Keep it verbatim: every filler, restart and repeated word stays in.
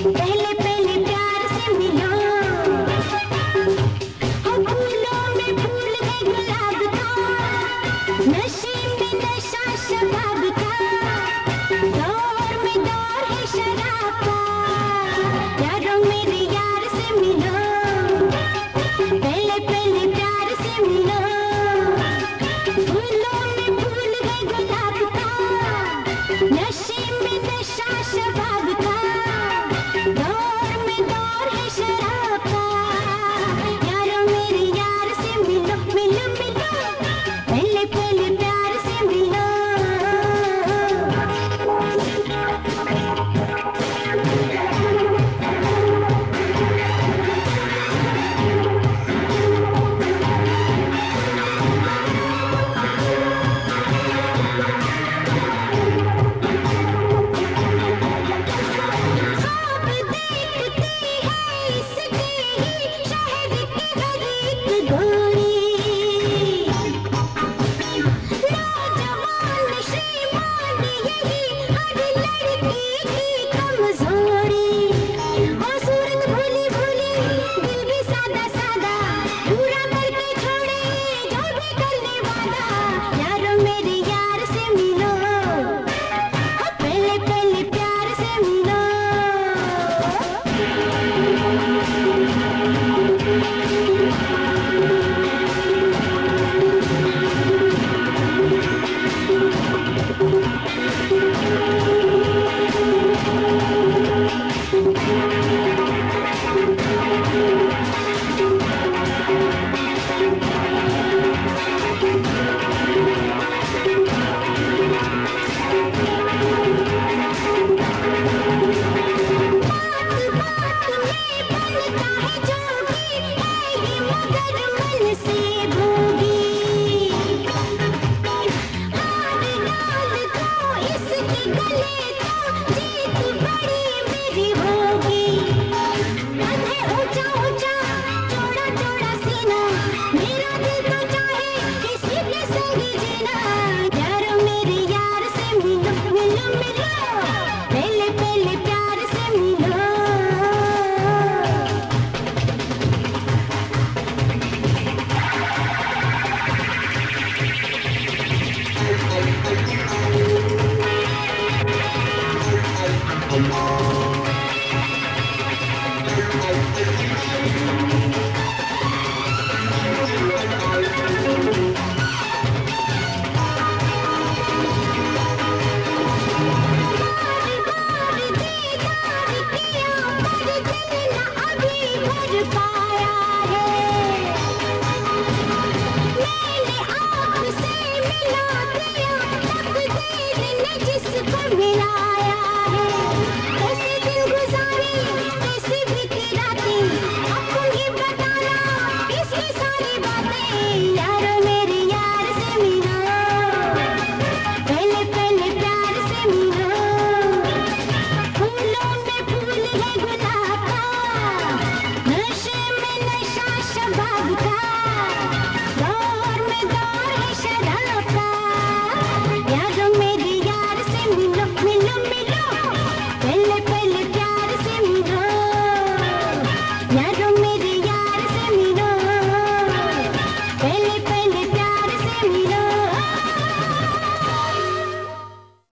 पहले पहले प्यार से मिलो, हम फूलों में फूल है गुलाब का, नशे में नशा शबाब का, दौर में दौर है शराब का। यारों मेरे यार से मिलो, पहले पहले प्यार से मिलो, फूलों में फूल है गुलाब का, नशे में नशा शबाब का, दौर में दौर है शराब का। यारों मेरे यार से मिलो, मिलो मिलो, पहले पहले प्यार से मिलो। ख्वाब देखती है इसके ही शहर की हर एक गोरी, नौजवान श्रीमान यही हर लड़की की कमजोरी। वो सूरत भोली भोली, दिल भी सादा सादा, पूरा करके छोड़े जो भी करने वाला। यारों मेरे यार से मिलो, हाँ, पहले पहले प्यार से मिलो। बात बात में बनता है जोगी, है ये मगर मन से भोगी। हार डाल दो इसके गले तो जीत बड़ी मेरी होगी। कद है ऊंचा ऊंचा, चौड़ा चौड़ा सीना, मेरा दिल तो चाहे किसी के संग जीना। यारों मेरे यार से मिलो, मिलो मिलो, पहले पहले प्यार से मिलो।